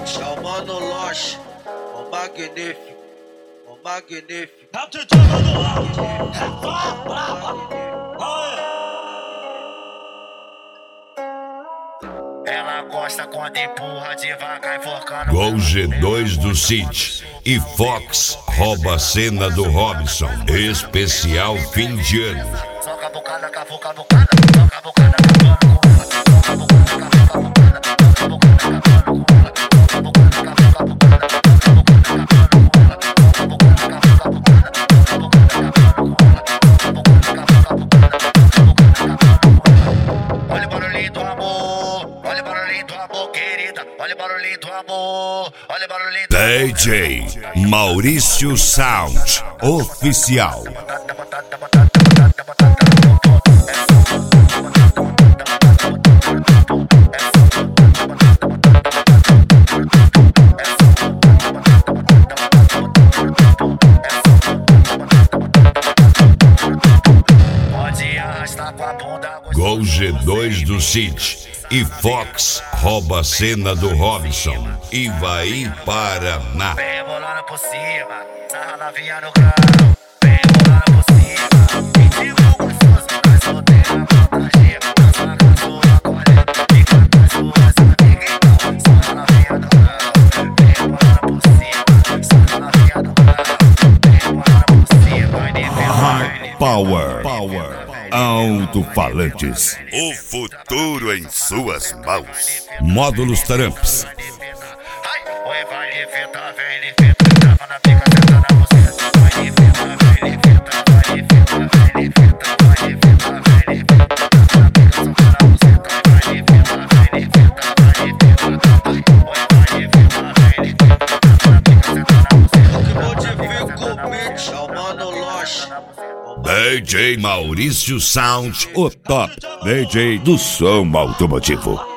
Copete, é o Mano Loche, o magnífico, o magnífico. É o Titã do alto, é brabo. Ela gosta quando empurra devagar enforcando. Gol G2 do City e Fox rouba a cena do Robson. Especial fim de ano. Só cavucada, cavucada, só cavucada, olha o barulhinho do amor, olha o barulhinho do amor, querida, olha o barulhinho do amor, olha o barulhinho do amor. DJ Maurício Sound Oficial. Pode arrastar com a bunda. Gol G2 do City e Fox rouba a cena do Robson. Ivaí, Paraná. Vem bolando por cima, sarra novinha no grau. Vem bolando por cima, ritmo gostoso, mas solteira contagia. Dança com sua colega, fica com suas amigas. Então, sarra novinha no grau. Vem bolando por cima, sarra novinha no grau. Vem bolando por cima, High Power. Alto-falantes. O futuro em suas mãos. Módulos Tramps. Oi, vai de fita, vem de fita, trava na pica, senta na buceta. Vai de fita, vem de fita, vai de fita, vem de fita, vai de fita, vem de fita, trava na pica, senta na buceta. Vai de fita, vem de fita, vai de fita, oi, vai de fita, vem de fita, trava na pica, senta na buceta. O que modifica o beat é o Mano Loche, DJ Maurício Sound, o top DJ do som automotivo.